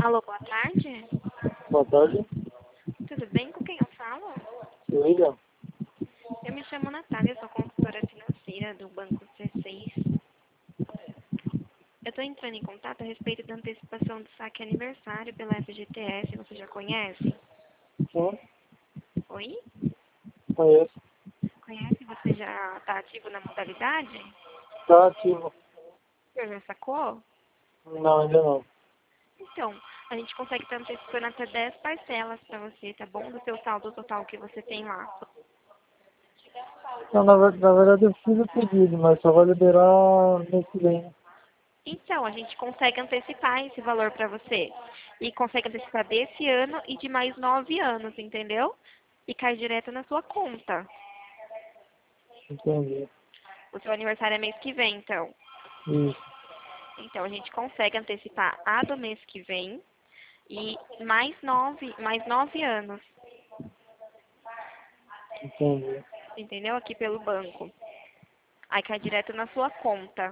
Alô, boa tarde. Boa tarde. Tudo bem? Com quem eu falo? William. Eu me chamo Natália, sou consultora financeira do Banco C6. Eu estou entrando em contato a respeito da antecipação do saque aniversário pela FGTS. Você já conhece? Sim, Oi? conheço. Conhece? Você já está ativo na modalidade? Tá ativo. Você já sacou? Não, ainda não. Então, a gente consegue estar antecipando até 10 parcelas para você, tá bom? Do seu saldo total que você tem lá. Não, na verdade eu fiz o pedido, mas só vai liberar mês que vem. Então, a gente consegue antecipar esse valor para você. E consegue antecipar desse ano e de mais 9 anos, entendeu? E cai direto na sua conta. Entendi. O seu aniversário é mês que vem, então. Isso, Então, a gente consegue antecipar a do mês que vem e mais 9 anos, entendi. entendeu? Aqui pelo banco. Aí cai direto na sua conta.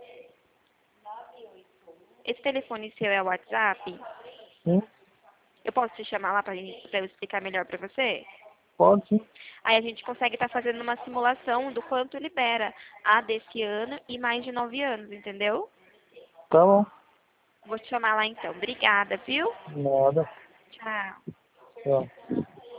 Esse telefone seu é o WhatsApp? Sim, Eu posso te chamar lá para eu explicar melhor para você? pode sim. Aí a gente consegue estar fazendo uma simulação do quanto libera a desse ano e mais de 9 anos, entendeu? Tá bom. Vou te chamar lá então. Obrigada, viu? Nada. Tchau. Tchau.